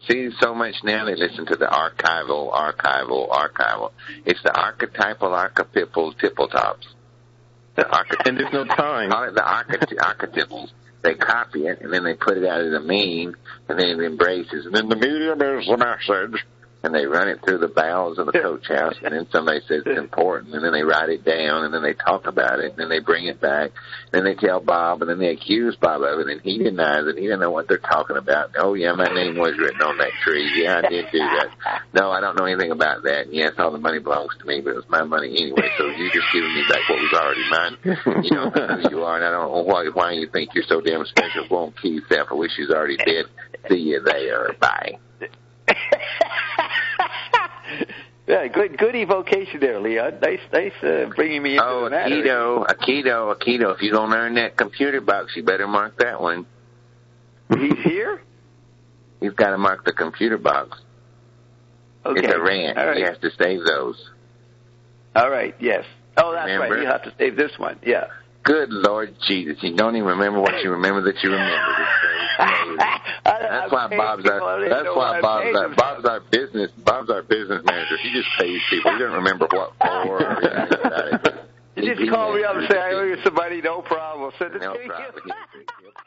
See, so much now they listen to the archival. It's the archetypal tipple-tops. And there's no time. The archetypals. They copy it, and then they put it out as a meme, and then it embraces. And then the medium is the message. And they run it through the bowels of the coach house, and then somebody says it's important, and then they write it down, and then they talk about it, and then they bring it back, and then they tell Bob, and then they accuse Bob of it, and he denies it. He doesn't know what they're talking about. Oh, yeah, my name was written on that tree. Yeah, I did do that. No, I don't know anything about that. Yes, all the money belongs to me, but it was my money anyway, so you're just giving me back what was already mine. You don't know who you are, and I don't know why you think you're so damn special. Go on, kill yourself. I wish you was already dead. See you there. Bye. Yeah, good evocation there, Leon. Nice, bringing me into the matter. Akito. If you're going to earn that computer box, you better mark that one. He's here? You've got to mark the computer box. Okay. It's a rant. Right. You have to save those. All right, yes. Oh, that's remember? Right. You have to save this one, yeah. Good Lord Jesus. You don't even remember what you remember that you remember. That's why Bob's our business manager. He just pays people. He doesn't remember what for or anything about it. You just call me up and say, I owe you some money, no problem. Send it to you.